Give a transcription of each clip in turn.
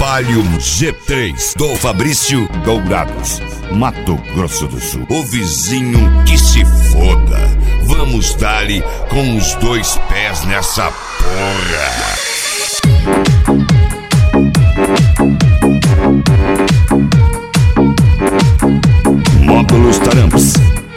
Valium G3 do Fabrício Dourados, Mato Grosso do Sul. O vizinho que se foda. Vamos dar-lhe com os dois pés nessa porra. Módulos Taramps.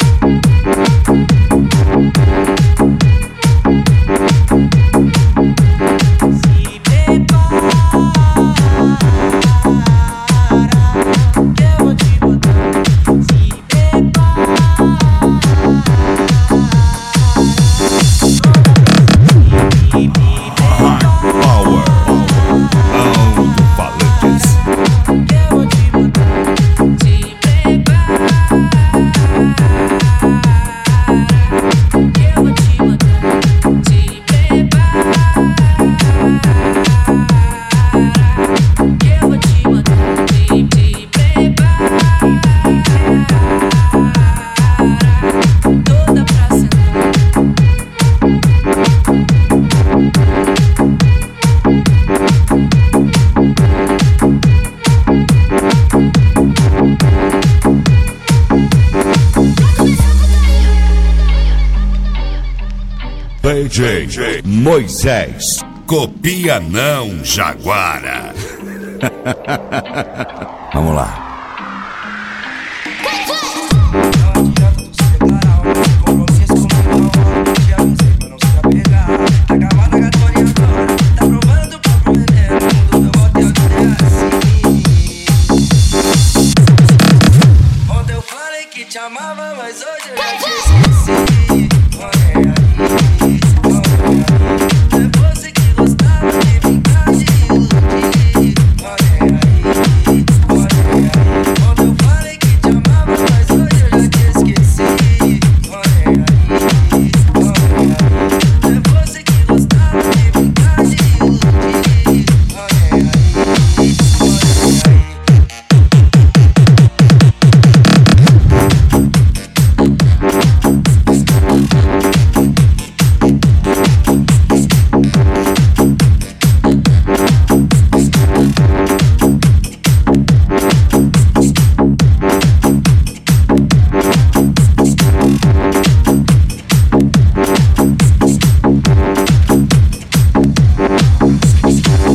DJ Moisés, copia não, Jaguara. Vamos lá.